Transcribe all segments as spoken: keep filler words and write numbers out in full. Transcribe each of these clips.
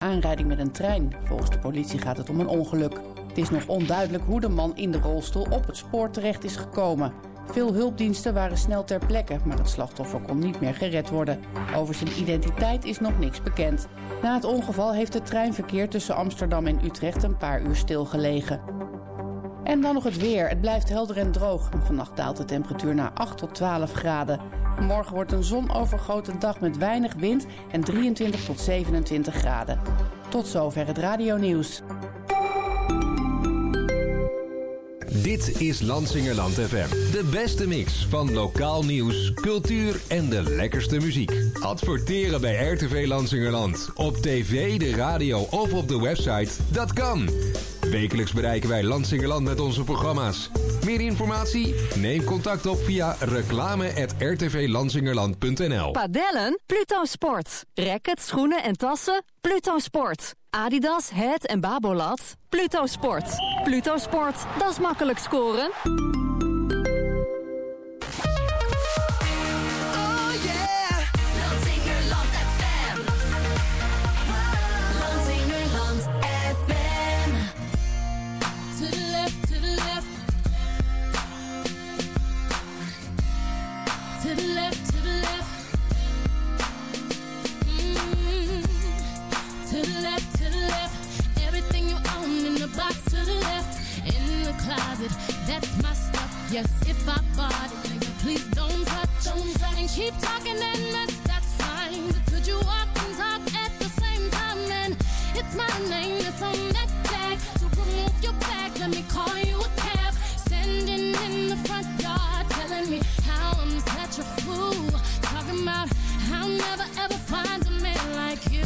aanrijding met een trein. Volgens de politie gaat het om een ongeluk. Het is nog onduidelijk hoe de man in de rolstoel op het spoor terecht is gekomen. Veel hulpdiensten waren snel ter plekke, maar het slachtoffer kon niet meer gered worden. Over zijn identiteit is nog niks bekend. Na het ongeval heeft het treinverkeer tussen Amsterdam en Utrecht een paar uur stilgelegen. En dan nog het weer. Het blijft helder en droog. Vannacht daalt de temperatuur naar acht tot twaalf graden. Morgen wordt een zonovergoten dag met weinig wind en drieëntwintig tot zevenentwintig graden. Tot zover het radionieuws. Dit is Lansingerland F M. De beste mix van lokaal nieuws, cultuur en de lekkerste muziek. Adverteren bij R T V Lansingerland. Op tv, de radio of op de website. Dat kan. Wekelijks bereiken wij Lansingerland met onze programma's. Meer informatie? Neem contact op via reclame at r t v lansingerland punt n l. Padellen? Pluto Sport. Rackets, schoenen en tassen? Pluto Sport. Adidas, Het en Babolat? Pluto Sport. Pluto Sport, dat is makkelijk scoren. Closet, that's my stuff. Yes, if I bought it, nigga, please don't touch. Don't touch. And keep talking and mess, that's fine. But could you walk and talk at the same time? And it's my name that's on that tag. So remove your bags, let me call you a cab. Standing in the front yard, telling me how I'm such a fool. Talking about how I'll never ever find a man like you.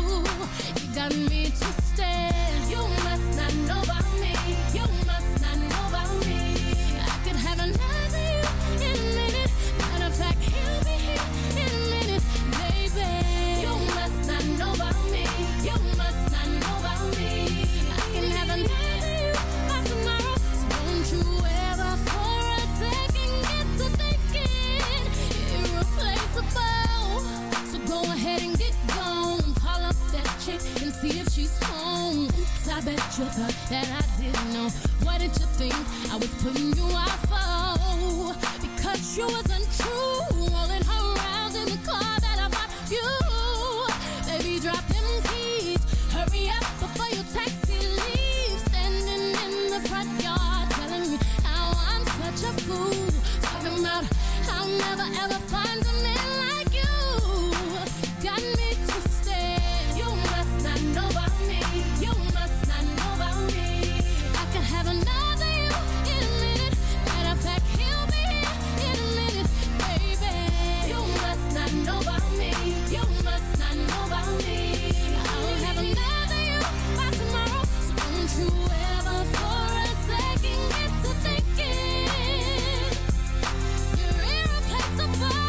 You got me twisted. You must not know about me. You must not know about me. I could have another you in a minute. Matter of fact, he'll be here in a minute, baby. You must not know about me. You must not know about me. I can have another you by tomorrow. So don't you ever for a second get to thinking irreplaceable. So go ahead and get gone. Call up that chick and see if she's home. Oops, I bet you thought that I didn't know. What did you think I was putting you out for? Because you wasn't true. Rolling her around in the car that I bought you. Baby, drop them keys. Hurry up before your taxi leaves. Standing in the front yard telling me how I'm such a fool. Talking about I'll never ever find a man like you. Got me twisted. You must not know about me. You must not know about me. I could have another you in a minute. Matter of fact, he'll be here in a minute, baby. You must not know about me. You must not know about me. I'll have another you by tomorrow. So don't you ever for a second get to thinking you're irreplaceable.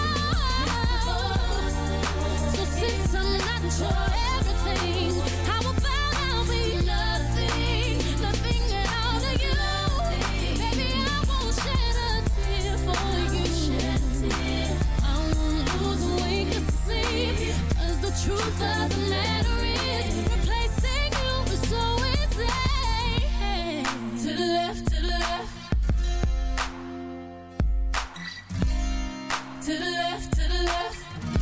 So since I'm not your everything, how about I'll be nothing, nothing at all to you? Baby, I won't shed a tear for you. I won't lose weight to sleep. 'Cause the truth of the matter is, replacing you is so easy. To the left, to the left. To the left, to the left.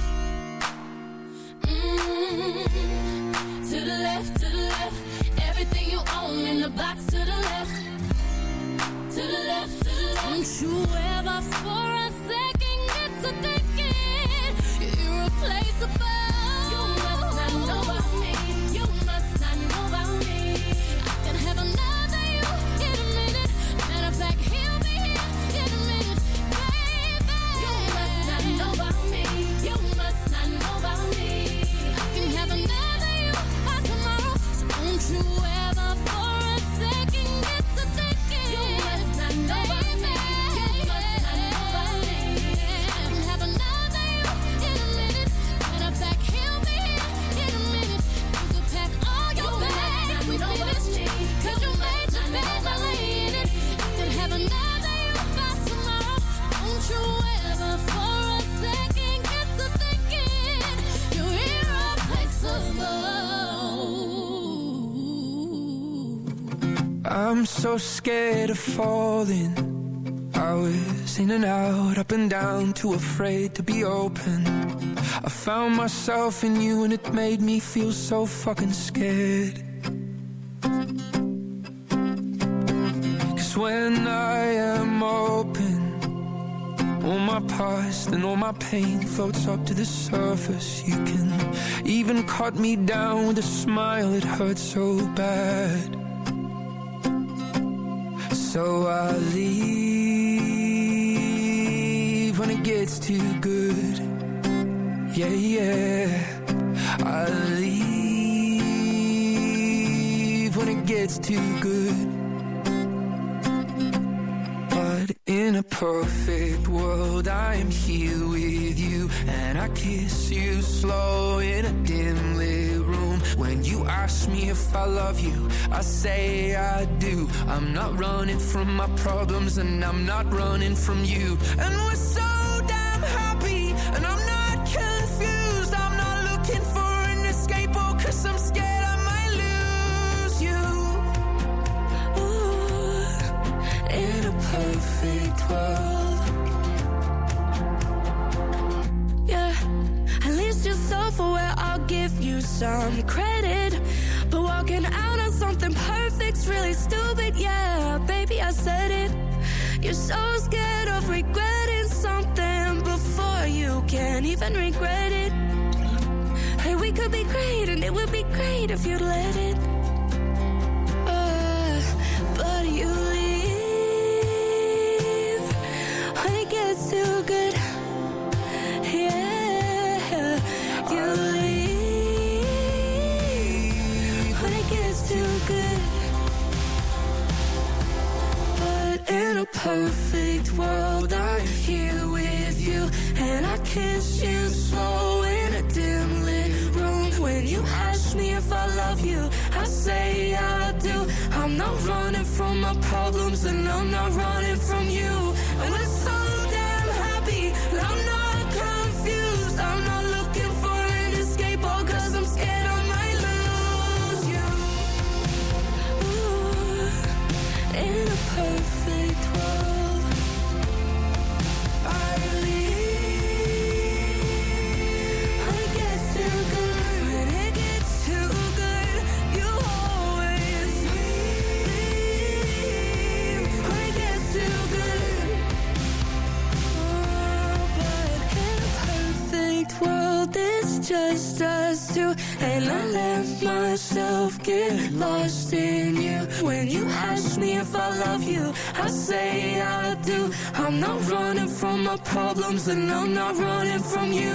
Mm-hmm. To the left, to the left. Everything you own in the box to the left. To the left, to the left. Don't you ever for a second get to thinking you're irreplaceable. You must not know about me. You must not know about me. I can have another you in a minute. Matter of fact, he'll be here in a minute, baby. You must not know about me. You must not know about me. I can have another you by tomorrow. So don't you ever for a second get to thinking you must not know about me. You must not know about me. I can have another you in a minute. Matter of fact, I'm so scared of falling. I was in and out, up and down, too afraid to be open. I found myself in you and it made me feel so fucking scared. Cause when I am open, all my past and all my pain floats up to the surface. You can even cut me down with a smile, it hurts so bad. So I leave when it gets too good. Yeah, yeah. I leave when it gets too good. But in a perfect world, I am here with you, and I kiss you slow in a dim lit room. When you ask me if I love you, I say I do. I'm not running from my problems, and I'm not running from you. And we're so damn happy, and I'm not confused. I'm not looking for an escape, oh, cause I'm scared I might lose you. Ooh, in a perfect world. Yeah, at least you're self-aware, I'll give you some credit. But walking out on something perfect's really stupid, yeah. Baby, I said it. You're so scared of regretting something before you can even regret it. Hey, we could be great, and it would be great if you'd let it. Uh, but you leave when it gets too good. Yeah, you leave when it gets too good. But in a perfect world, I'm here with you, and I kiss you slow in a dim lit room. When you ask me if I love you, I say I do. I'm not running from my problems, and I'm not running from you. And we're so damn happy, and I'm not confused. I'm not looking for an escape, oh, cause I'm scared I might lose you. Ooh, in a perfect world, I leave when it gets too good. When it gets too good, you always leave when it gets too good. Oh, but in a perfect world, it's just us two, and I let myself get lost in you. When you ask me if I love you, I say I do. I'm not running from my problems, and I'm not running from you.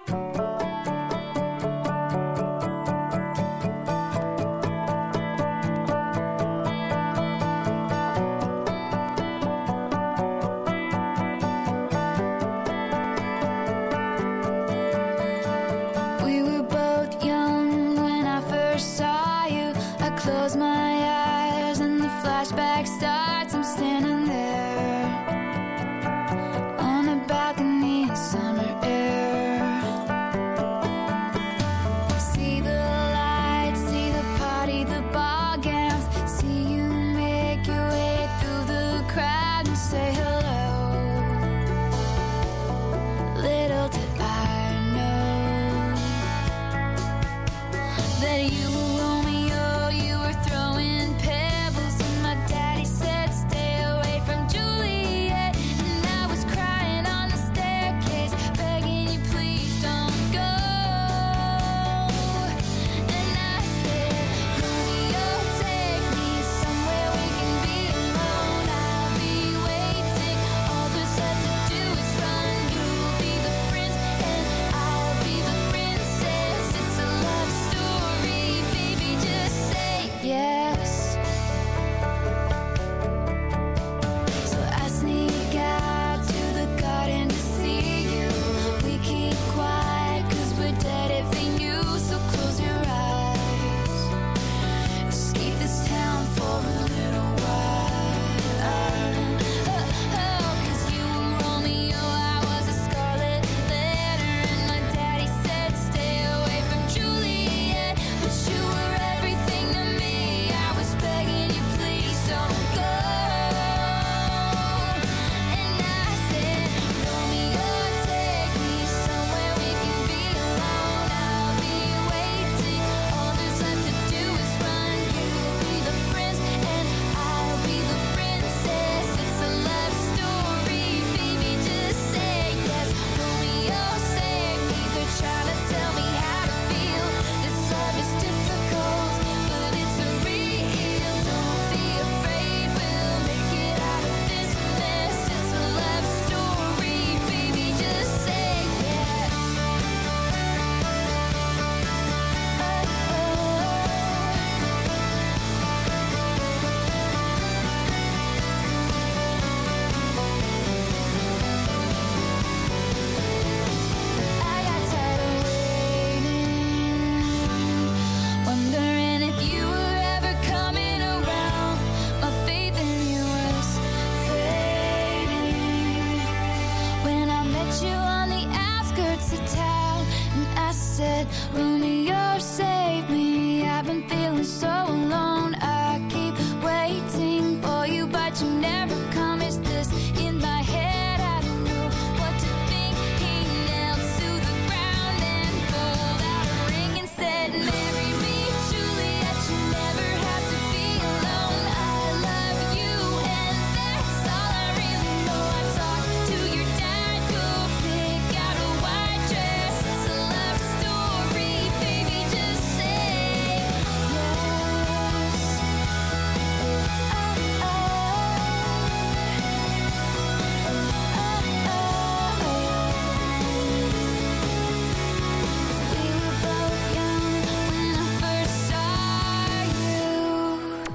We were both young when I first saw you. I close my eyes and the flashback starts. I'm standing there on a balcony in summer air. See the lights, see the party, the ball gowns. See you make your way through the crowd and say hello. Little did I know that you were Romeo, you were throwing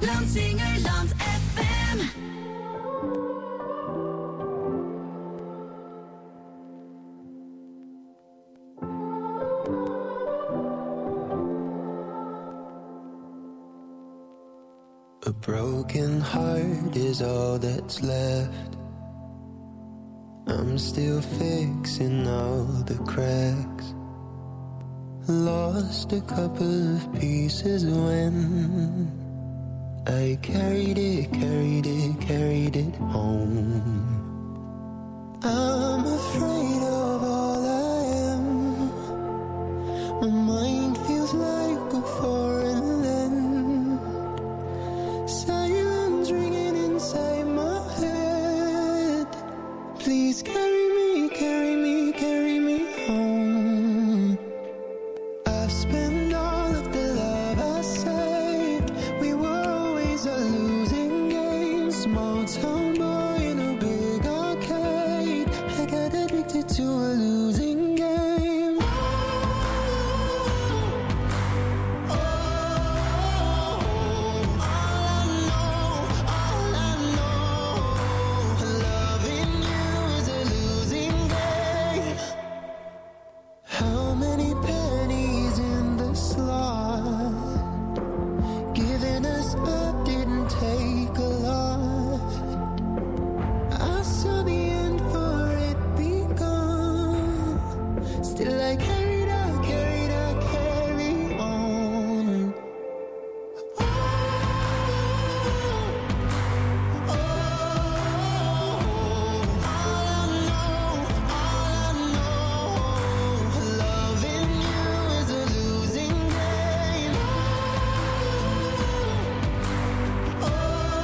Lansingerland F M. A broken heart is all that's left. I'm still fixing all the cracks. Lost a couple of pieces when I carried it, carried it, carried it home. I'm afraid of all I am. My mind feels like a foreign land. Silence ringing inside my head. Please carry me, carry me, carry me home. I've spent all of the love I saved. We were always a losing game. Small town boy in a big arcade. I got addicted to a losing game. Oh, oh, oh, all I know, all I know, loving you is a losing game. How many pennies in the slot? Giving us up didn't take a lot. I saw the end for it begun. Still I carried on, carried on, carry on. Oh, oh, all I know, all I know, loving you is a losing game. Oh, all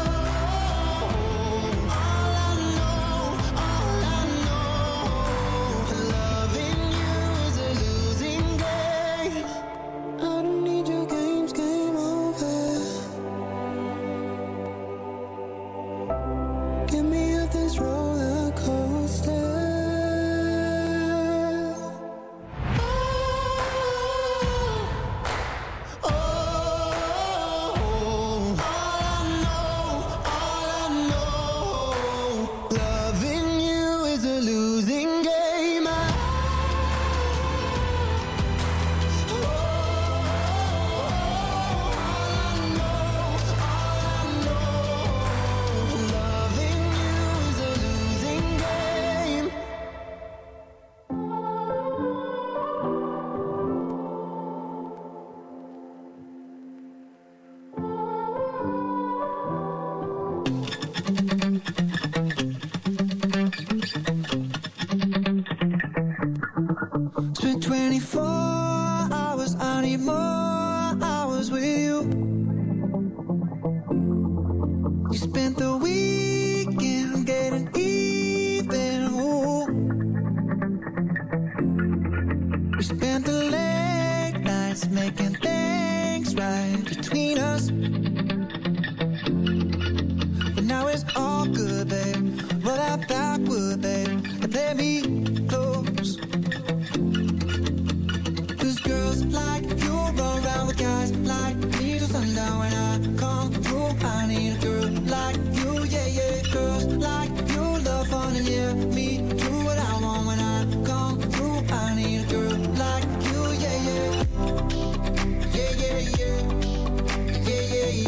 I know, all I know, loving you is a losing game. I don't need your games, game over. Get me off this roller coaster. Oh, oh, all I know, all I know, loving you is a losing game. I- Oh, all I know, all I know, loving you is a losing game. Spent twenty-four hours, I need more hours with you. You spent the weekend getting even. Ooh. We spent the late nights making things right between us. But now it's all good, babe. Roll that backward, babe, and play me close. Cause girls like you run around with guys like me till sundown. When I come through, I need a girl like you, yeah, yeah. Girls like you love fun and yeah, me do what I want. When I come through, I need a girl like you, yeah, yeah. Yeah, yeah, yeah. Yeah, yeah,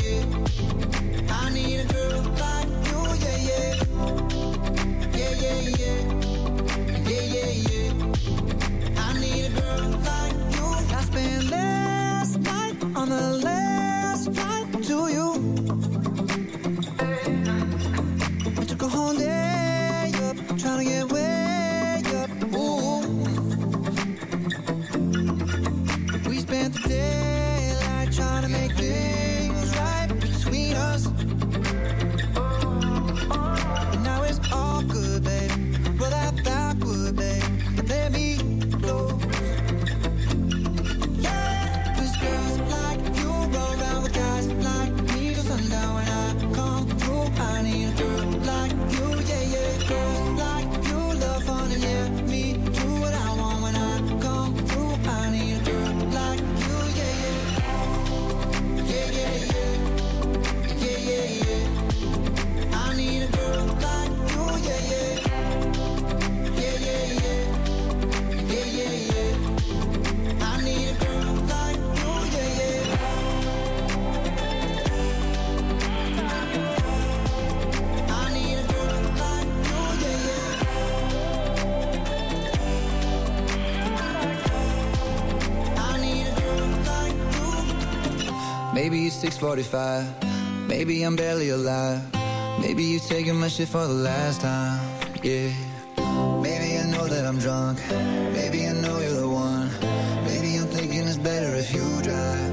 Maybe it's six forty-five. Maybe I'm barely alive. Maybe you taking my shit for the last time. Yeah. Maybe I know that I'm drunk. Maybe I know you're the one. Maybe I'm thinking it's better if you drive.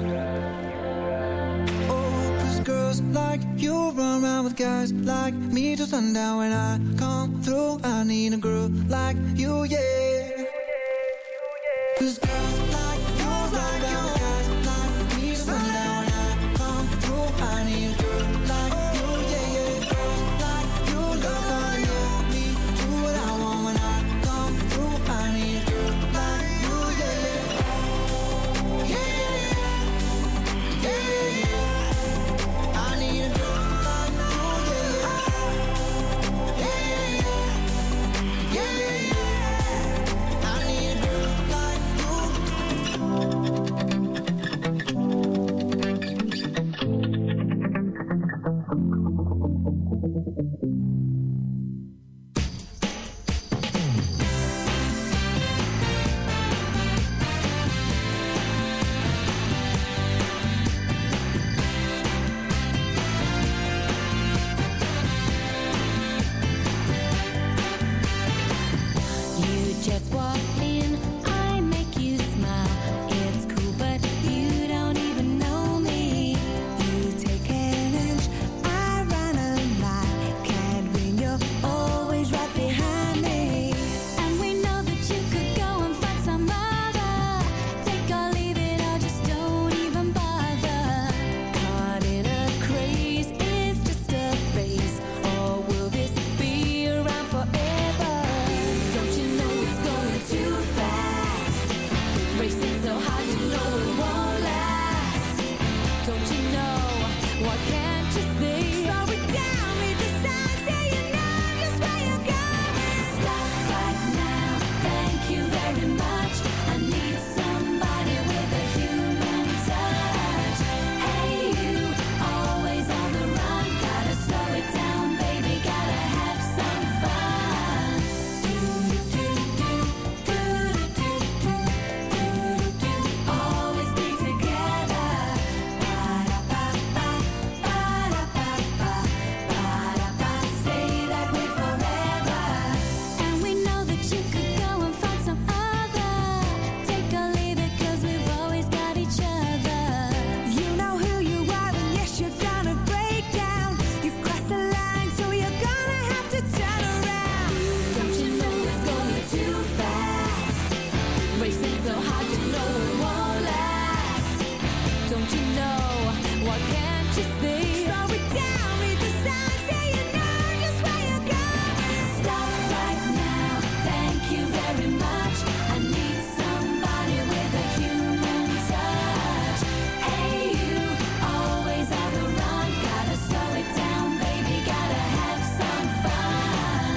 Oh, cause girls like you run around with guys like me till sundown. When I come through, I need a girl like you, yeah. Cause girls like you run around with guys like me till sundown. When I come through, I need a girl like you, yeah, yeah. Girls like you love me, do what I want. When I come through, I need a girl like you, yeah, yeah. Yeah, yeah, yeah, yeah. I need a girl like you, yeah, yeah. Yeah, yeah, yeah, yeah. I need a girl like you. You just walk in, I make you smile. It's cool, but you don't even know me. You take an inch, I run a mile. Can't win, you're always right behind me. And we know that you could go and find some other. Take or leave it, or just don't even bother. Caught in a craze, is just a phase, or will this be around forever? Don't you know it's going too fast? Racing so hard, you know it won't last. Don't you know? Why can't you see? Slow it down, read the signs, say you know just where you're going. Stop right now, thank you very much. I need somebody with a human touch. Hey you, always on the run. Gotta slow it down, baby, gotta have some fun. Do do do do do do do do. Always be together. Ba da ba ba ba da ba ba ba da ba. Stay that way forever. And we know that you could go and find some other. Take or leave it, 'cause we've always got each other. You know who you are, and yes, you're gonna break down. You've crossed the line, so you're gonna have to turn around. Don't you know it's going too fast? Racing so hard, you know it won't last. Don't you know? Why can't you see? Slow it down, read the signs, say you know just where you're going. Stop right now, thank you very much. I need somebody with a human touch. Hey you, always on the run. Gotta slow it down, baby, gotta have some fun.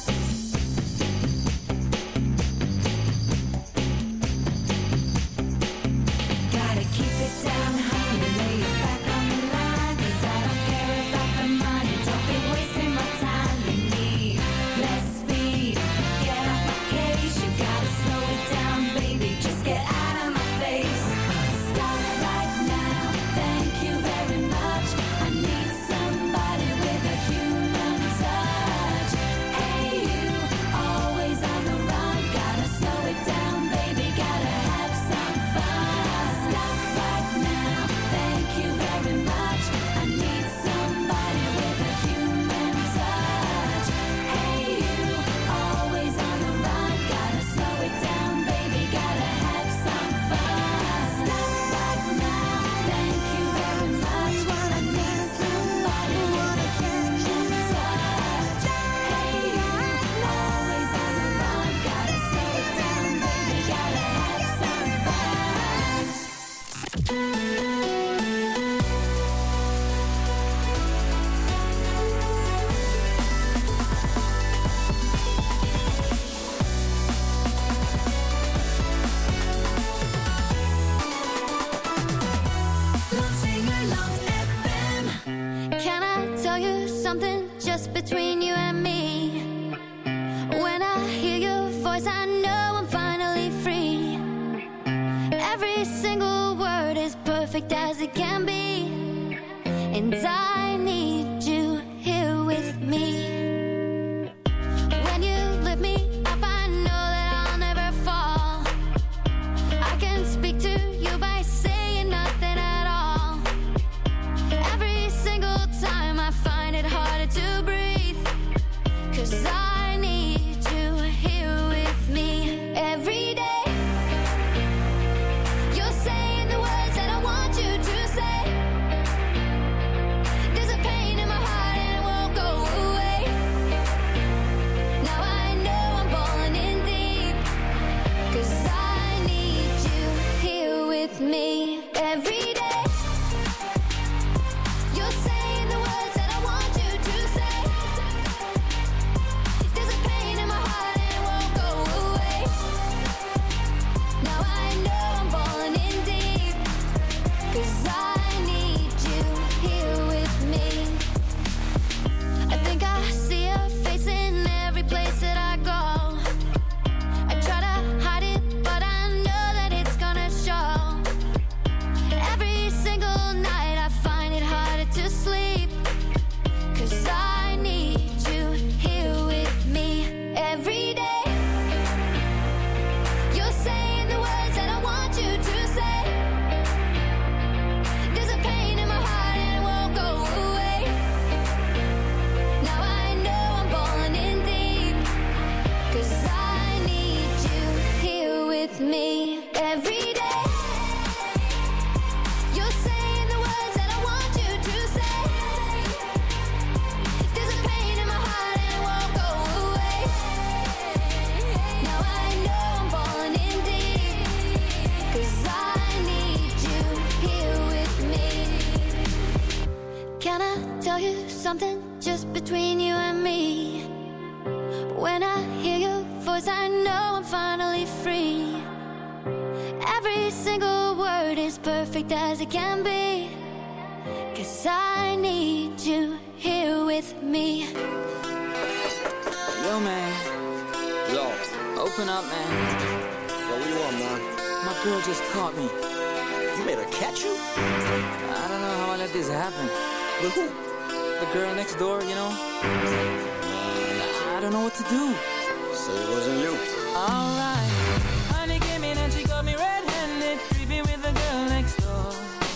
Gotta keep it down, honey, lay it back on the line. 'Cause I don't care about the money, don't be wasting my time. You need less speed, get off my case. You gotta slow it down, baby, just get out of my face. Stop right now, thank you very much. I need somebody with a human touch. Hey you, always on the run. Gotta slow it down, baby, gotta have some fun. Stop right now, thank you very much. I need somebody with a human touch. Hey you, always on the run. Gotta slow it down, baby, gotta have some fun. Stop right now, thank you very much. I need somebody with a human touch. Hey you, always on the run. Gotta slow it down, baby, gotta have some fun. Lansingerland F M. Can I tell you something just between you and me? When I hear your voice, I know I'm finally free. Every single word is perfect. perfect as it can be. And I need you here with me. When you lift me up, I know that I'll never fall. I can speak to you by saying nothing at all. Every single time I find it harder to breathe, 'cause I need you here with me every day. You're saying the words that I want you to say. There's a pain in my heart and it won't go away. Now I know I'm falling in deep, 'cause I need you here with me every day. You're saying the words that I want you to say. There's a pain in my heart and it won't go away. Now I know I'm falling in deep, 'cause I need you here with me. I think I see your face in every place that I go. I try to hide it, but I know that it's gonna show. Every single night I find it harder to sleep, 'cause I need you here with me every day. You're saying the words that I want you to say. There's a pain in my heart and it won't go away. Now I know I'm falling in deep, 'cause I need you here with me every day. You're saying the words that I want you to say. There's a pain in my heart and it won't go away. Now I know I'm falling in deep, 'cause I need you here with me. Can I tell you something just between you and me? When I hear your voice, I know I'm finally free. Every single word is perfect as it can be, 'cause I need you here with me. Yo, man. Yo, Open up, man. yo, what you want, man? My girl just caught me. You made her catch you? I don't know how I let this happen. With who? The girl next door, you know? I don't know what to do. Say it wasn't you. Alright. Honey came in and she got me red-handed, creepy with the girl next door.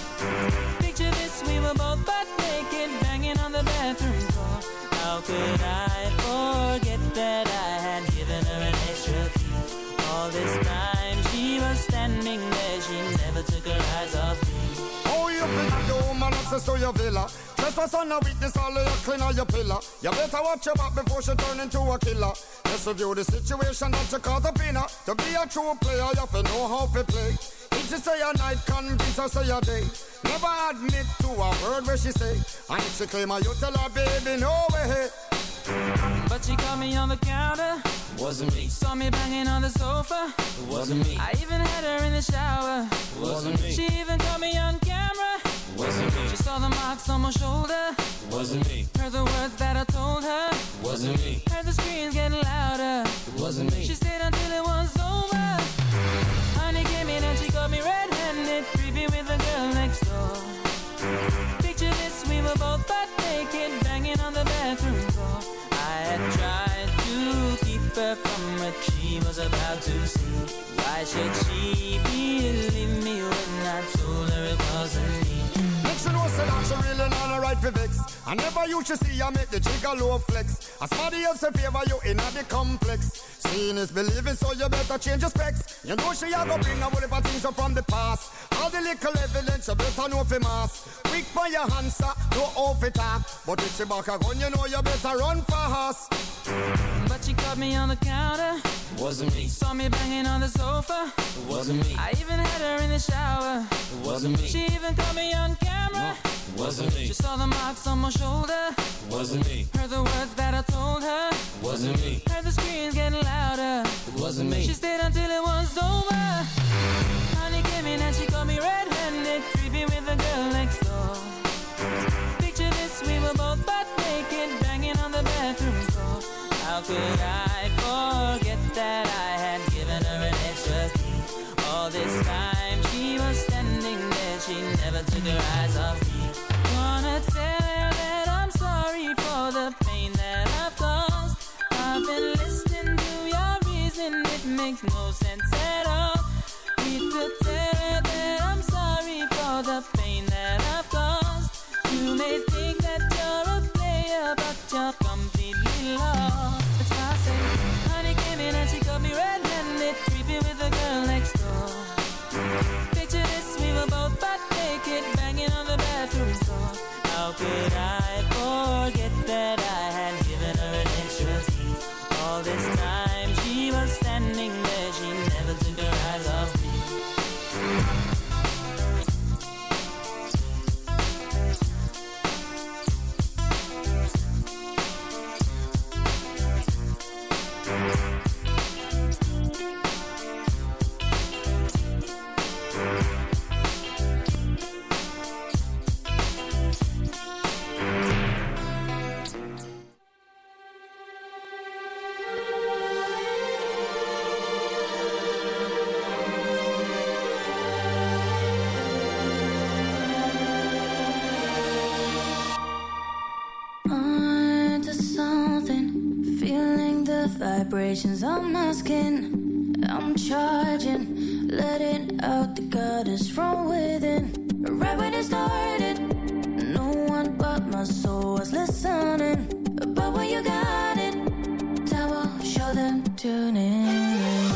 Picture this, we were both butt naked, banging on the bathroom floor. How could I forget that I had given her an extra key? All this time she was standing there, she never took her eyes off me. Oh, you think the woman access to your villa? Trespass on a witness, all of your clean on your pillar. You better watch your back before she turn into a killer. Let's review the situation that you caught up in her. To be a true player, you have to know how to play. If she say a night, convince her say a day. Never admit to a word where she say. And if she claim her, you tell her, baby, no way. But she caught me on the counter. Wasn't me. Saw me banging on the sofa. Wasn't me. I even had her in the shower. Wasn't me. She even caught me on camera. Wasn't me. She saw the marks on my shoulder. Wasn't me. Heard the words that I told her. Wasn't me. Heard the screams getting louder. Wasn't me. She stayed until it was over. Honey came in and she got me red-handed, creepy with the girl next door. Picture this, we were both butt naked, banging on the bathroom floor. I had tried to keep her from what she was about to see. Why should she believe me when I told her it wasn't me? Make she know say that she really not a right for vex. I never used to see her make the jigger low flex. As somebody else in favor you in the complex. Seeing is believing, so you better change your specs. You know she a go bring a whole heap of things up from the past. All the little evidence you better know for mass. Quick for your answer, no off it talk. But if she back a gun, you know you better run fast. But she caught me on the counter. Wasn't me. Saw me banging on the sofa. Wasn't me. I even had her in the shower. Wasn't me. She even caught me on camera. Wasn't me. She saw the marks on my shoulder. Wasn't me. Heard the words that I told her. Wasn't me. Heard the screams getting louder. It wasn't me. She stayed until it was over. Honey came in and she caught me red-handed, creepy with the girl next door. Picture this, we were both butt naked, banging on the bathroom floor. How could I forget that I had given her an extra key? All this time she was standing there, she never took her eyes off me. Wanna tell her that I'm sorry for the pain that I've caused. I've been listening to your reason, it makes no sense at all. Need to tell her that I'm sorry for the pain that I've caused. You may think that you're a player, but you're completely lost. That's why I say, honey came in and she got me red-handed, creepy with the girl next door. Picture this, we were both butt naked, banging on the bathroom door. How could I forget that I had given her an extra key? All this time she was standing there, she never took her eyes off me. Vibrations on my skin, I'm charging, letting out the goddess from within. Right when it started, no one but my soul was listening. But when you got it, time will show them tuning in.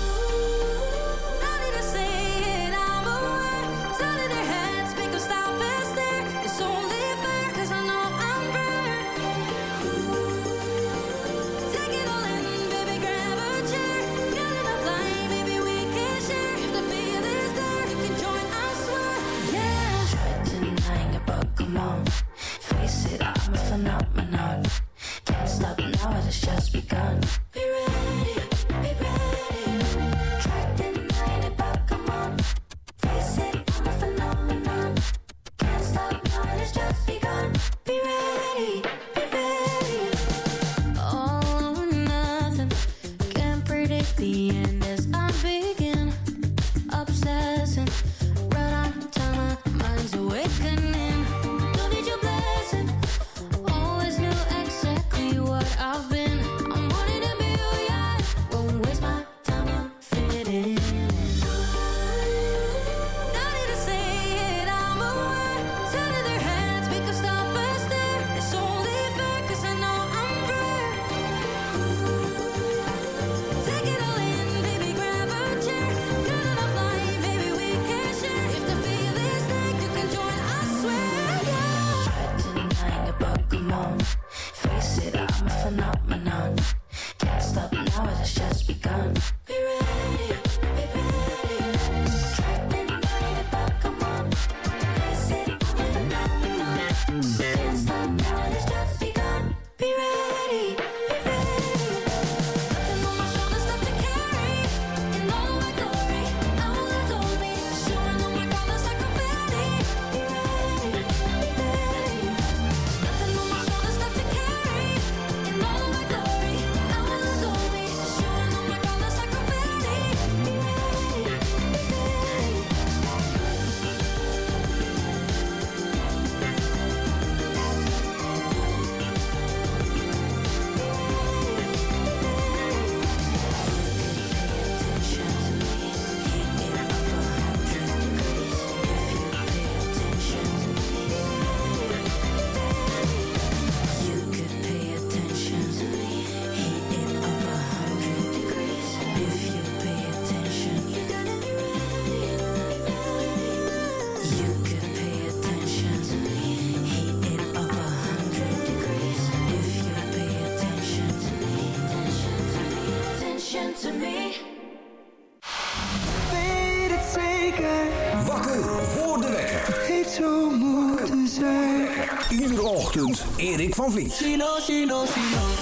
Iedere ochtend Erik van Vliet. She knows, she knows, she knows.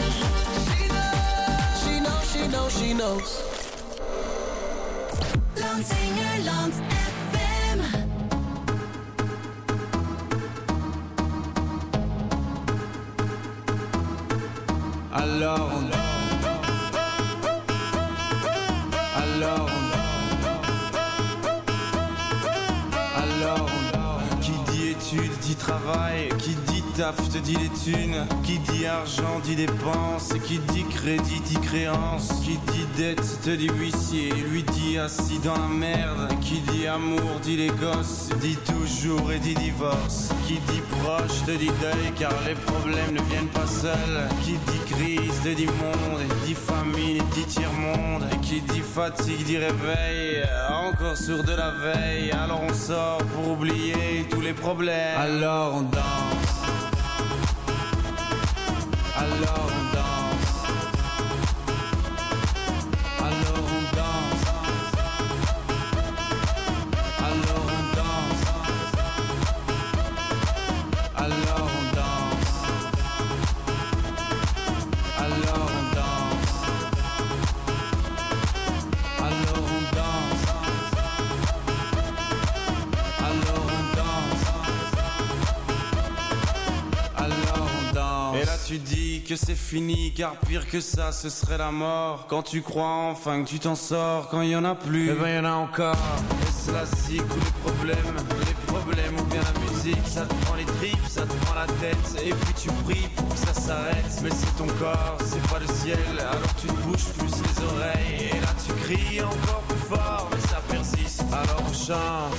She knows, she knows, she knows. Landsingerland F M. Alors on Alors on Alors on études dit travail. Qui dit taf te dit les thunes. Qui dit argent dit dépenses. Qui dit crédit dit créance. Qui dit dette te dit huissier. Lui dit assis dans la merde. Qui dit amour dit les gosses. Dit toujours et dit divorce. Qui dit proche te dit deuil car les problèmes ne viennent pas seuls. Qui dit crise te dit monde. Et dit famine et dit tiers-monde. Et qui dit fatigue dit réveil. Encore sur de la veille. Alors on sort pour oublier tous les problèmes. Alors on danse. Alors on danse. Alors on danse. Alors on danse. Alors on danse. Alors on danse. Alors on danse. Alors on danse. Alors on danse. Et là tu dis que c'est fini, car pire que ça ce serait la mort. Quand tu crois enfin que tu t'en sors, quand il y en a plus, eh ben y en a encore. Est-ce la zik ou les problèmes, les problèmes ou bien la musique. Ça te prend les tripes, ça te prend la tête. Et puis tu pries pour que ça s'arrête. Mais c'est ton corps, c'est pas le ciel. Alors tu te bouges plus les oreilles. Et là tu cries encore plus fort, mais ça persiste. Alors on chante.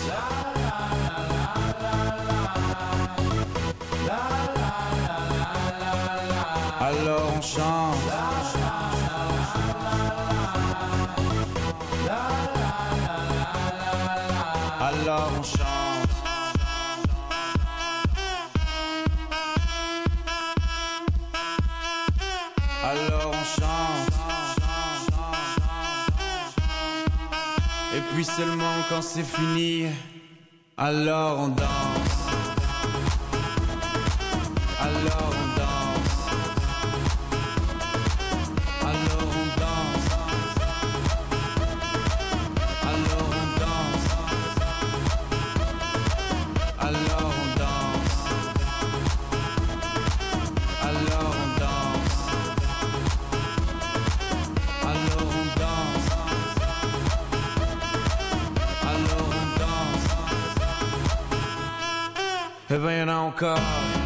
Alors on chante. Alors on chante. Alors on chante. Et puis seulement quand c'est fini, alors on danse. Alors on danse. Alors on danse. Alors on danse. Alors on danse. Alors on danse. Alors on danse. Alors on danse. Eh ben y'en a encore.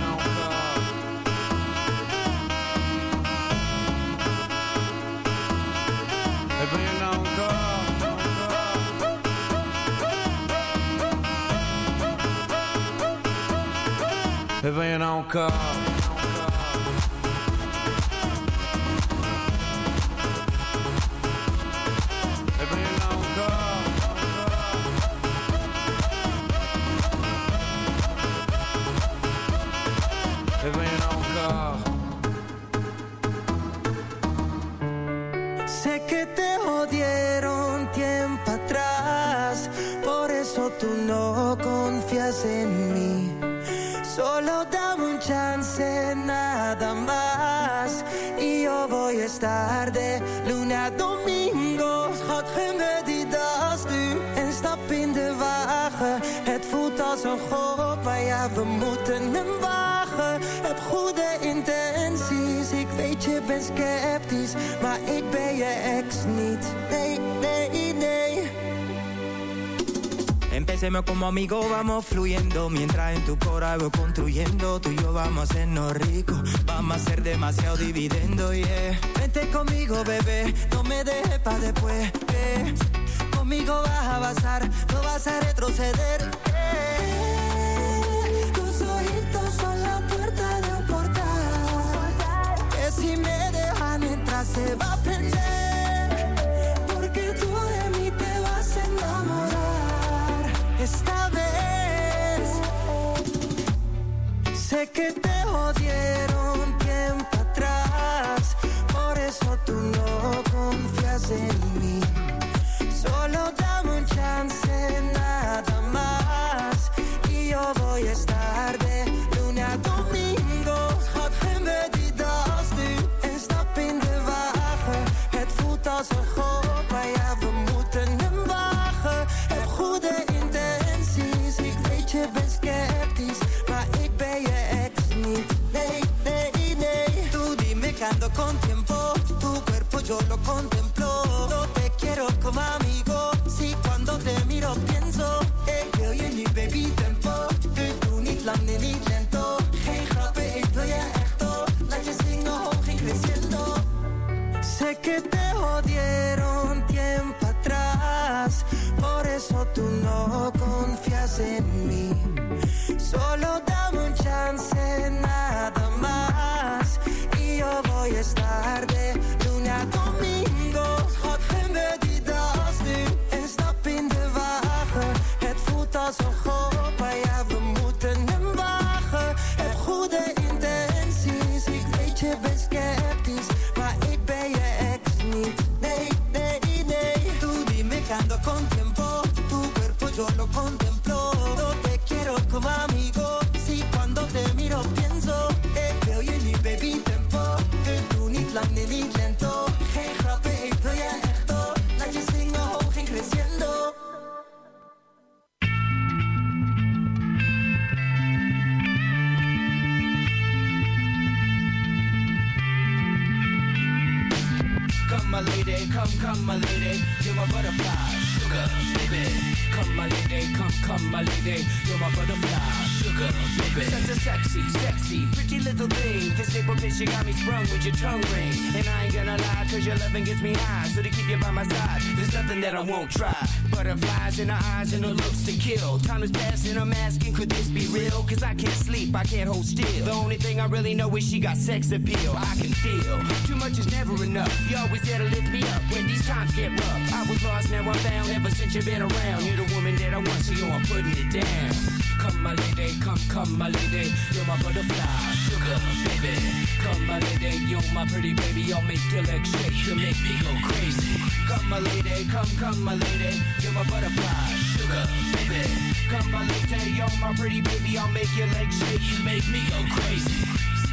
Eh ben y'en a encore. Eh ben y'en a encore. Eh ben y'en a encore. Sé que te jodieron tiempo atrás, por eso tú no confías en mí. Solo dame un chance, nada más. Y yo voy a estar de lunes a domingo. Schat, geen me die das nu. En stap in de wagen. Het voelt als een god, maar ja, we moeten hem wagen. Heb goede intenties, ik weet je bent sceptisch. Maar ik ben je ex niet, nee, nee, nee. Empecemos como amigos, vamos fluyendo. Mientras en tu cora voy construyendo. Tú y yo vamos a hacernos ricos. Vamos a hacer demasiado dividendo, yeah. Vente conmigo, bebé, no me dejes pa' después, eh. Conmigo vas a avanzar, no vas a retroceder, eh. Tus ojitos son la puerta de un portal, que si me dejan entrar se va a prender. Porque tú de mí te vas a enamorar. Esta vez sé que te jodieron tiempo atrás, por eso tú no confías en mí. Solo dame un chance, nada más. Y yo voy a estar de lunes a domingo. Schat, geen me die das nu. En stap in de wagen. Het voelt als een god, maar ja, we moeten hem wagen. Heb goede intenties, ik weet je bent sceptisch. Maar ik ben je ex niet, nee, nee, nee. Tú dime que ando con tiempo. Tu cuerpo yo lo contemplo. No te quiero como amigo. Si cuando te miro pienso, eh, wil je nu baby tempo. Dus doe niet lang tú no confías en mí. Solo dame un chance, nada más. Y yo voy a estar de lunes a domingo. Schat, geen we die dag nu. En stap in de wagen. Het voelt als een golf, maar ja, we moeten hem wagen. Heb goede intenties, ik weet je bent sceptisch. Maar ik ben je ex niet. Nee, nee, nee. Tú dime que ando con tiempo. Tu cuerpo yo lo contemplo. No te quiero como amigo. Si cuando te miro pienso. Ik wil je nu baby tempo. Dus doe niet lang, nee niet lento. Geen grappen, ik wil je echt op. Laat je zingen hoog en crescendo. Come my lady, come, come my lady, you're my butterfly, sugar, baby. Come my lady, come, come my lady, you're my butterfly, sugar, baby. Such a sexy, sexy, pretty little thing. This paper bitch, you got me sprung with your tongue ring. And I ain't gonna lie, cause your loving gets me high. So to keep you by my side, there's nothing that I won't try. Butterflies in her eyes and her looks to kill. Time is passing, I'm asking, could this be real? Cause I can't sleep, I can't hold still. The only thing I really know is she got sex appeal. I can feel, too much is never enough. You always there to lift me up when these times get rough. I was lost, now I'm found, ever since you've been around. You're the woman that I want, so yo, I'm putting it down. Come my lady, come, come my lady, you're my butterfly, sugar, baby. Come my lady, you're my pretty baby, I'll make your legs shake, you'll make me go crazy. Come my lady, come, come my lady, you're my butterfly, sugar, baby. Come my lady, you're my pretty baby, I'll make your legs shake, you make me go crazy.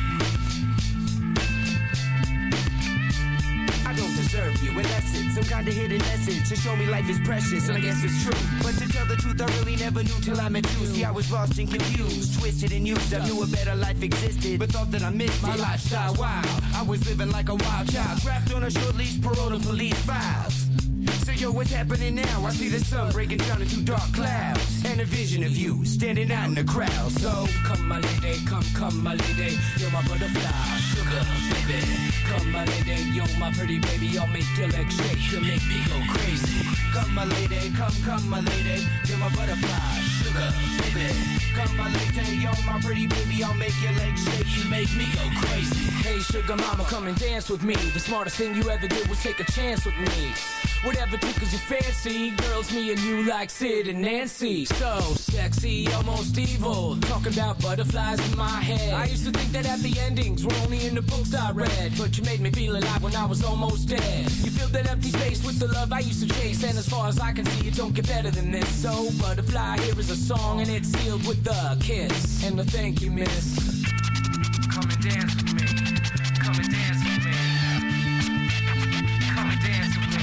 I don't deserve you, unless it's some kind of hidden message to show me life is precious, and I guess it's true. But to tell the truth, I really never knew till I met you. See, I was lost and confused, twisted and used. I knew a better life existed, but thought that I missed my lifestyle wild. I was living like a wild child, trapped on a short leash, parole to police files. So yo, what's happening now? I see the sun breaking down into dark clouds, and a vision of you standing out in the crowd. So come my lady, come, come my lady, you're my butterfly, sugar, baby. Come my lady, you're my pretty baby, I'll make your legs shake, you'll make me go crazy. Come my lady, come, come my lady, you're my butterfly, sugar, baby. Come my lady, you're my pretty baby, I'll make your legs shake, you make me go crazy. Hey sugar mama, come and dance with me. The smartest thing you ever did was take a chance with me. Whatever tickles your fancy, girls, me and you like Sid and Nancy. So sexy, almost evil, talking about butterflies in my head. I used to think that happy endings were only in the books I read, but you made me feel alive when I was almost dead. You filled that empty space with the love I used to chase, and as far as I can see, it don't get better than this. So butterfly, here is a song, and it's sealed with a kiss and a thank you, miss. Come and dance with me, come and dance with me, come and dance with me.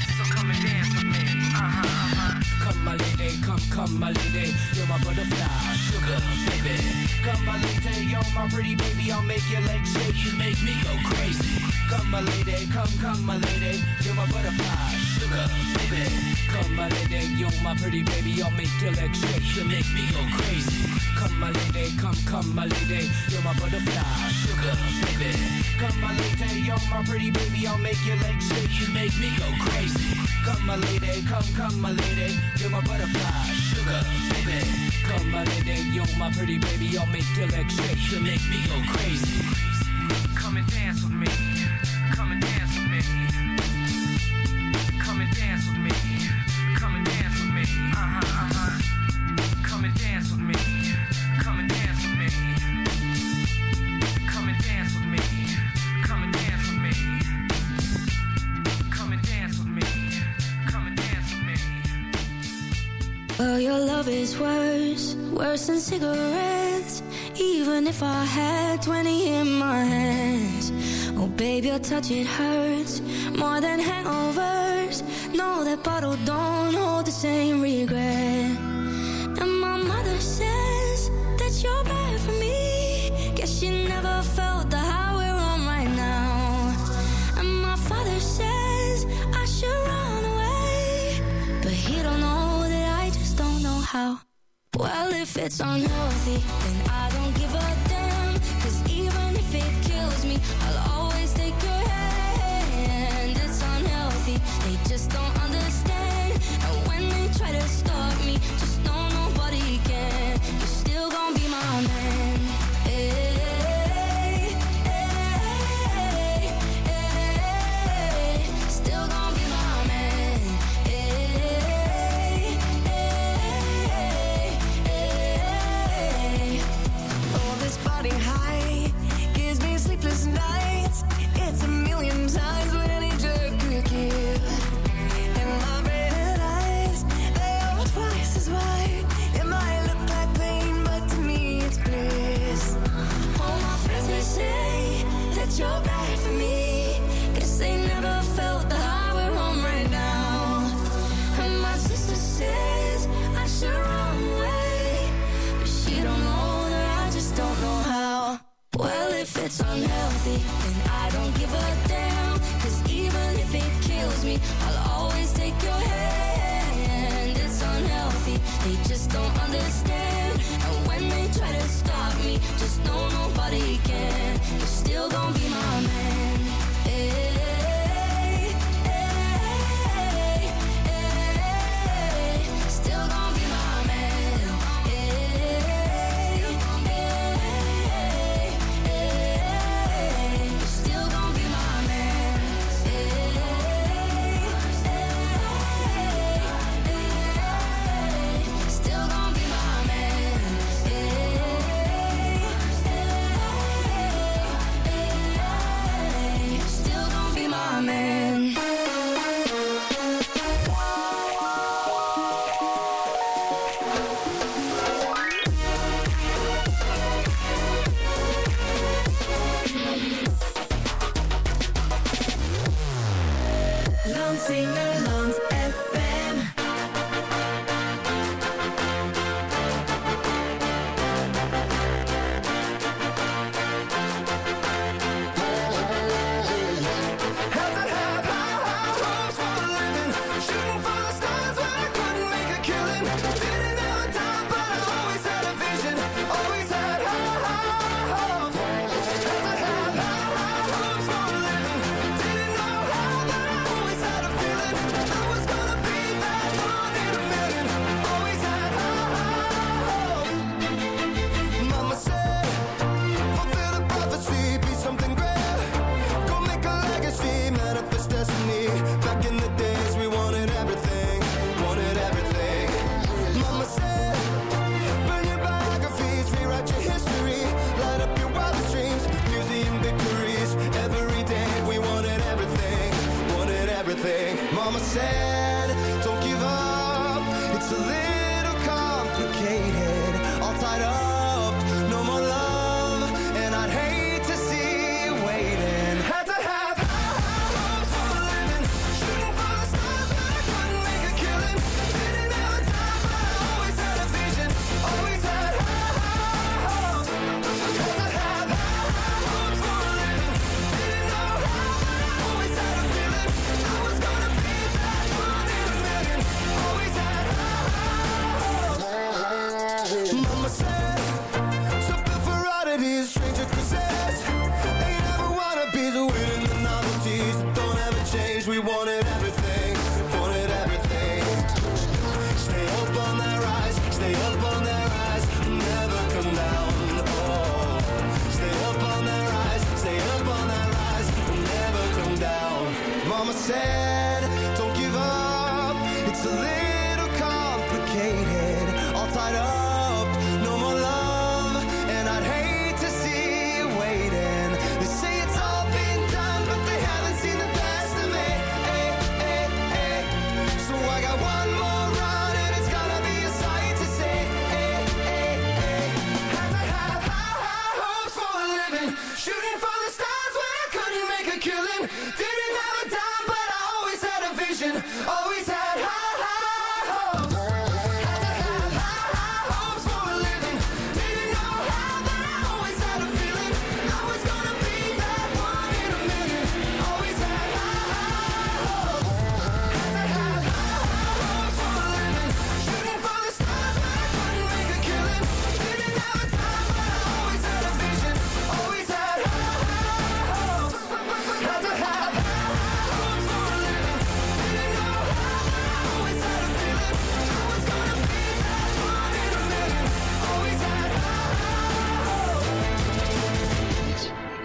Uh-huh, uh-huh. Come my lady, come, come my lady, you're my butterfly, sugar, baby. Come my lady, you're my pretty baby, I'll make your legs shake, you make me go crazy. Come my lady, come, come my lady, you're my butterfly, sugar, baby. Come my lady, you're my pretty baby, I'll make your legs shake, you make me go crazy. Come my lady, come, come my lady, you're my butterfly, sugar, baby. Come my lady, you're my pretty baby, I'll make your legs shake, you make me go crazy. Come my lady, come, come my lady, you're my butterfly, sugar, baby. Come my lady, you're my pretty baby, I'll make your legs shake, you make me go crazy. Come and dance with me, come and dance with me. Come and dance with me, come and dance with me. Uh-huh, uh-huh. Come and dance with me, come and dance with me. Come and dance with me, come and dance with me. Come and dance with me, come and dance with me. Well, your love is worse, worse than cigarettes. Even if I had twenty in my hands. Oh baby, your touch, it hurts more than hangovers. No, that bottle don't hold the same regret. And my mother says that you're bad for me. Guess she never felt the high we're on right now. And my father says I should run away, but he don't know that I just don't know how. Well, if it's unhealthy, then I don't give a damn. Cause even if it kills me, I'll always take your hand. It's unhealthy, they just don't understand. And when they try to stop it's unhealthy. And I don't give a damn, cause even if it kills me, I'll always take your hand. It's unhealthy, they just don't understand. And when they try to stop me, just know nobody can. You're still gonna be my man. Hey, hey, hey, still gonna be my man. Hey, hey, hey, you're still gonna be my man. Hey, hey, hey, still gonna be my man. Hey, hey, still gonna be my man. Lansingerland F M. Shooting for the stars when I couldn't make a killing. Didn't have a time, but I always had a vision. Always had high, high hopes. Had to have high, high hopes for a living. Didn't know how, but I always had a feeling I was gonna be that one in a million. Always had high, high hopes. Mama said, fulfill the prophecy, be something great. Go make a legacy, manifest destiny. Back in the days we wanted everything, wanted everything. Mama said, burn your biographies, rewrite your history, light up your wildest dreams, museum victories. Every day we wanted everything, wanted everything. Mama said, don't give up, it's a little complicated, all tied up, no more love, and I'd hate to see you waiting. Had to have high, high hopes for a living. Shooting for the stars when I couldn't make a killing. Didn't have a time, but I always had a vision. Always had high, high hopes. Had to have high, high hopes for a living. Didn't know how, but I always had a feeling I was gonna be that one in a million. Always had high, high hopes. Mama said, something for oddities, stranger crusades. Ain't ever wanna be the winning the novelties that don't ever change. We wanted everything, wanted everything. Stay up on that rise, stay up on that rise, never come down. Oh, stay up on that rise, stay up on that rise, never come down. Mama said, don't give up, it's a little complicated, all tied up, no more love, and I'd hate to see you waiting. They say it's all been done, but they haven't seen the best of me. Hey, hey, hey. So I got one more run, and it's gonna be a sight to see. Hey, hey, hey. Had to have high, high hopes for a living. Shooting for the stars when I couldn't make a killing. Didn't have a dime, but I always had a vision. Always had high, high hopes. Had to have high, high hopes for a living. Didn't know how, but I always had a feeling I was gonna be that one in a million. Always had high, high hopes. Had to have high, high hopes for a living. Shooting for the stars when I couldn't make a killing. Didn't have a time, but I always had a vision. Always had high, high hopes. Had to have high, high hopes for a living. Didn't know how, but I always had a feeling I was gonna be that one in a million. Always had high, high hopes.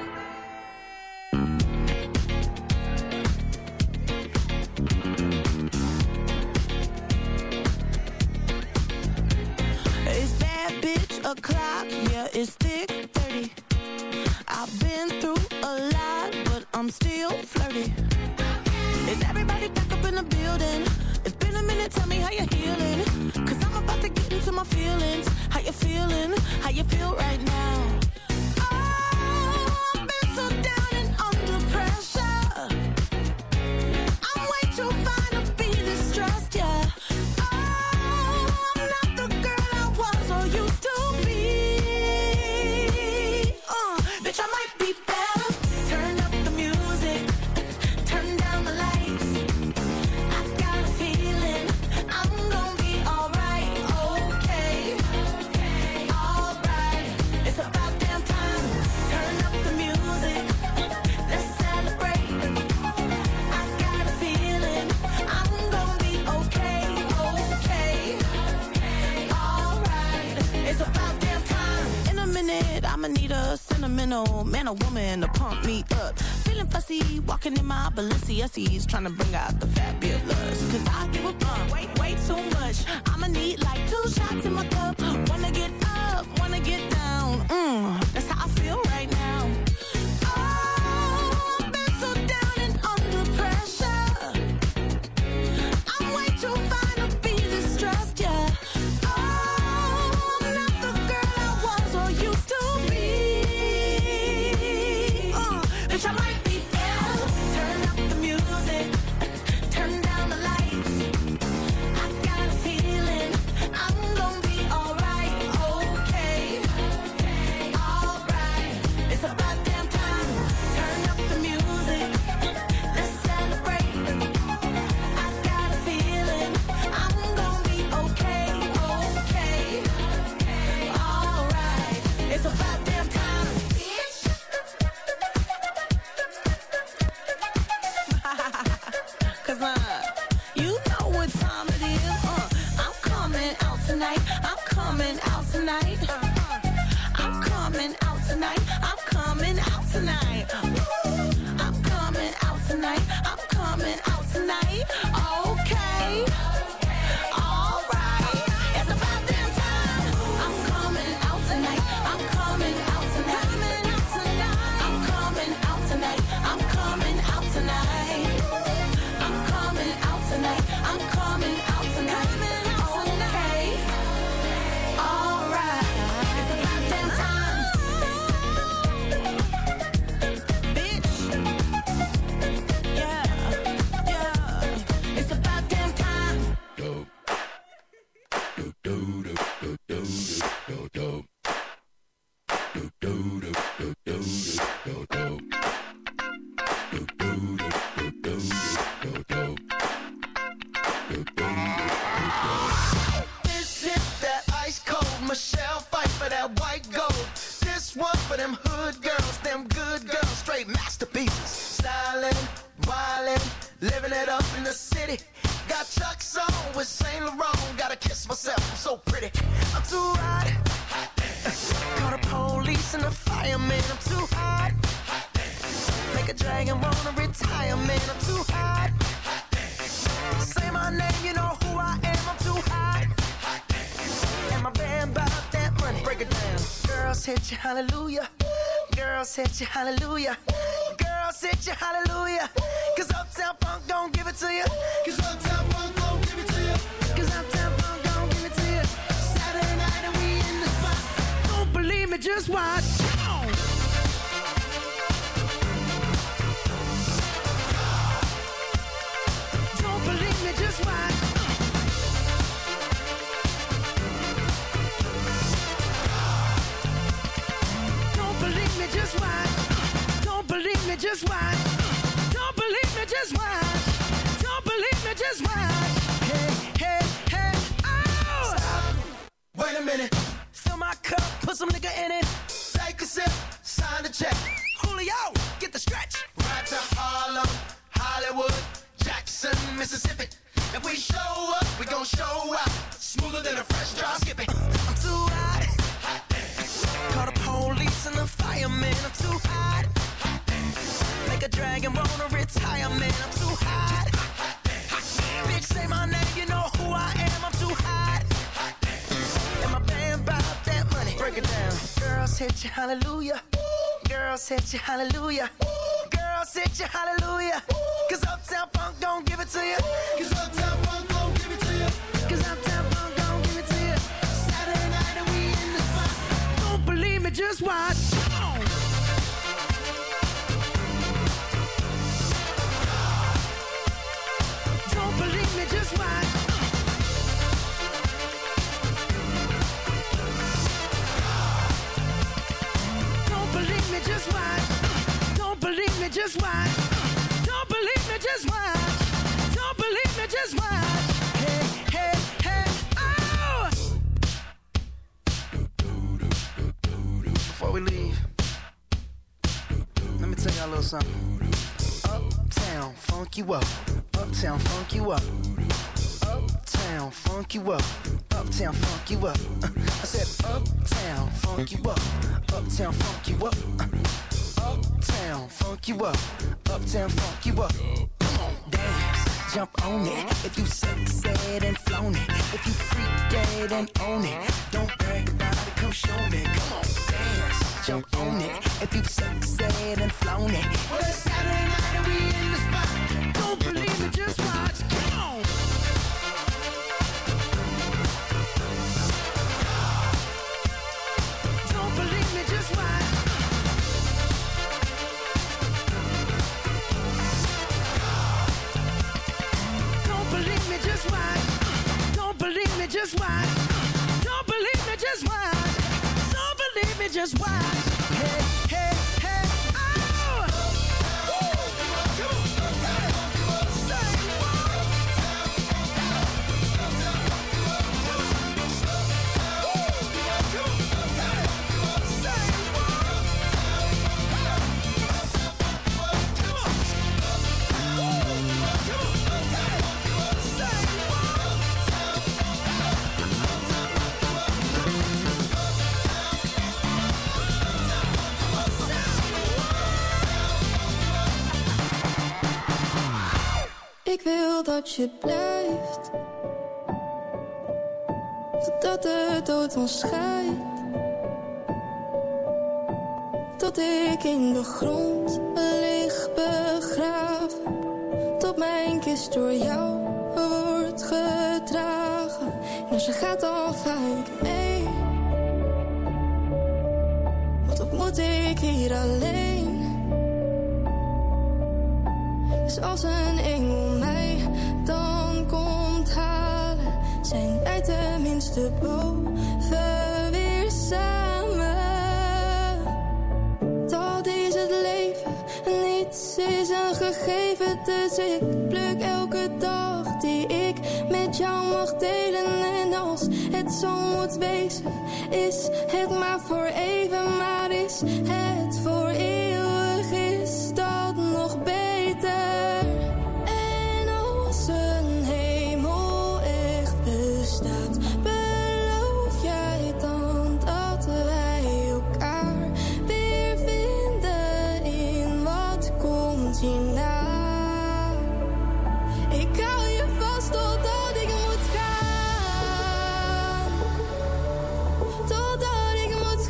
It's bad bitch o'clock, yeah, it's thick thirty. I've been through a lot, but I'm still flirty. Is everybody back up in the building? It's been a minute, tell me how you're healing. Cause I'm about to get into my feelings. How you feeling? How you feel right now? Oh, I've been so down and under pressure. I'm way too fine to be distressed, yeah. Oh, I'm not the girl I was or used to be. Uh, bitch, I might be tonight. I'ma need a sentimental man or woman to pump me up. Feeling fussy, walking in my Balenciennes, trying to bring out the fabulous. Cause I give a fuck, way, way too much. I'ma need like two shots in my cup. Wanna get up, wanna get down. Mmm, that's how I feel right now. Oh, I've been so down and under pressure. I'm way too fine to be distressed, yeah. Hallelujah, girls hit you, hallelujah. Girls hit you, hallelujah. Cause Uptown Funk don't give it to you. Cause Uptown Funk don't give it to you. Cause Uptown Funk don't give it to you. Saturday night and we in the spot. Don't believe me, just watch. Don't believe me, just watch. Just watch. Don't believe me, just watch. Don't believe me, just watch. Don't believe me, just watch. Hey, hey, hey, oh! Stop. Wait a minute. Fill my cup, put some nigga in it. Take a sip, sign the check. Julio, get the stretch. Right to Harlem, Hollywood, Jackson, Mississippi. If we show up, we gon' show out. Smoother than a fresh drop skipping. I'm too hot. Call the police and the fireman. I'm too hot. Make a dragon wanna retire, man. I'm too hot. Bitch, say my name, you know who I am. I'm too hot. And my band bought that money. Break it down. Girls hit you, hallelujah. Girls hit you, hallelujah. Girls hit you, hallelujah. Cause Uptown Funk don't give it to you. Cause Uptown Funk don't give it to you. Cause Uptown Funk don't give it to you. Saturday night and we in the spot. Don't believe me, just watch. Don't believe me, just watch. Don't believe me, just watch. Don't believe me, just watch. Don't believe me, just watch. Don't believe me, just watch. Hey, hey, hey, oh! Before we leave, let me tell y'all a little something. Uptown, funk you up. Uptown, funk you up. Uptown. Uptown, funk you up. Uptown, funk you up. Uh, I said uptown, funk you up. Uptown, funk you up. Uh, uptown, funk you up. Uptown, funk you up. Come on, dance, jump on it. If you succeed and flown it. If you freak dead and own it. Don't brag about it, come show me. Come on, dance, jump on it. If you succeed and flown it. Well, it's Saturday night and we in the spot. Don't believe me, just watch. Come on. Don't believe me, just watch. Don't believe me, just watch. Don't believe me, just watch. Don't believe me, just watch. Don't believe me, just watch. Hey, hey, hey, oh! Ik wil dat je blijft, totdat de dood ons scheidt. Tot ik in de grond lig begraven, tot mijn kist door jou wordt gedragen. En als je gaat dan ga ik mee, want wat moet ik hier alleen? Dus als een engel mij dan komt halen, zijn wij tenminste boven weer samen. Dat is het leven, niets is een gegeven. Dus ik pluk elke dag die ik met jou mag delen. En als het zo moet wezen, is het maar voor even. Maar is het voor eeuwig, is dat nog beter. En als een hemel echt bestaat, beloof jij dan dat wij elkaar weer vinden in wat komt hierna? Ik hou je vast totdat ik moet gaan, totdat ik moet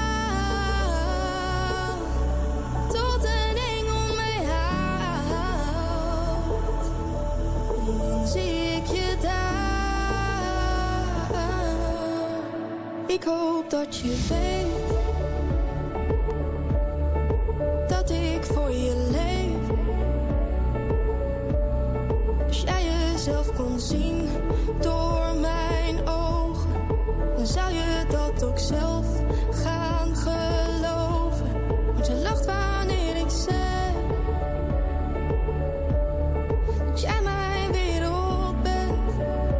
gaan, tot een engel mij haalt. En dan zie ik je daar. Ik hoop dat je weet dat ik voor je leef. Als jij jezelf kon zien door mijn ogen, dan zou je dat ook zelf gaan geloven. Want je lacht wanneer ik zeg dat jij mijn wereld bent.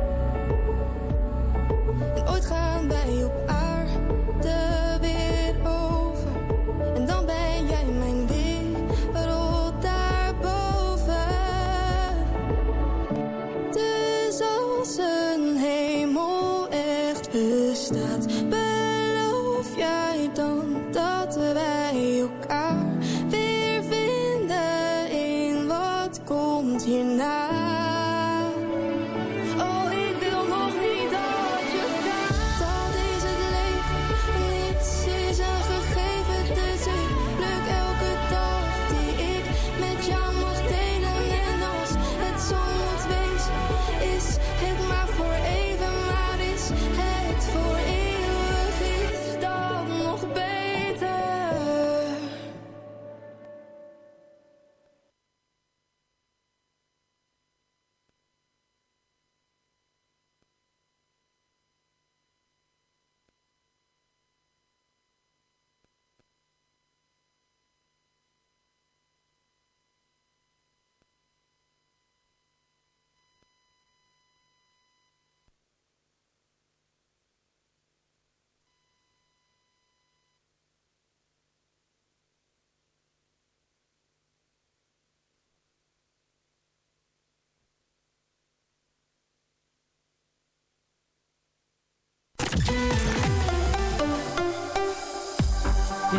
En ooit gaan wij op aarde weer over. En dan ben jij mijn wereld daarboven. Dus als een hemel echt bestaat, beloof jij dan dat wij elkaar weer vinden in wat komt hierna? Oh, ik wil nog niet dat je gaat. Dat is het leven, niets is een gegeven. Dus ik pluk elke dag die ik met jou mag delen. En als het zo moet wezen, is het maar voor even. Maar is het voor eeuwig, is dat nog beter?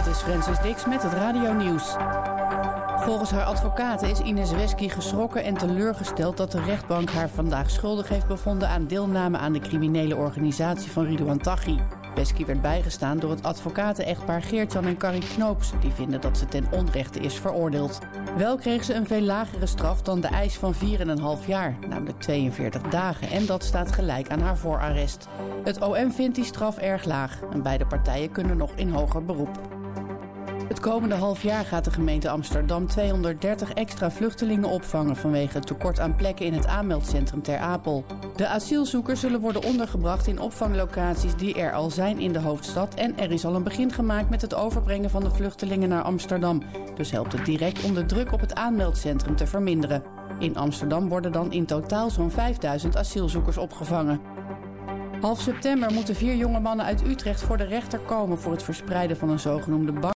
Dit is Francis Dix met het radionieuws. Volgens haar advocaten is Ines Wesky geschrokken en teleurgesteld dat de rechtbank haar vandaag schuldig heeft bevonden aan deelname aan de criminele organisatie van Ridouan Taghi. Wesky werd bijgestaan door het advocaten-echtpaar Geert-Jan en Carrie Knoops, die vinden dat ze ten onrechte is veroordeeld. Wel kreeg ze een veel lagere straf dan de eis van vier komma vijf jaar, namelijk tweeënveertig dagen, en dat staat gelijk aan haar voorarrest. Het O M vindt die straf erg laag en beide partijen kunnen nog in hoger beroep. Het komende half jaar gaat de gemeente Amsterdam tweehonderddertig extra vluchtelingen opvangen vanwege het tekort aan plekken in het aanmeldcentrum Ter Apel. De asielzoekers zullen worden ondergebracht in opvanglocaties die er al zijn in de hoofdstad en er is al een begin gemaakt met het overbrengen van de vluchtelingen naar Amsterdam. Dus helpt het direct om de druk op het aanmeldcentrum te verminderen. In Amsterdam worden dan in totaal zo'n vijfduizend asielzoekers opgevangen. Half september moeten vier jonge mannen uit Utrecht voor de rechter komen voor het verspreiden van een zogenoemde bank.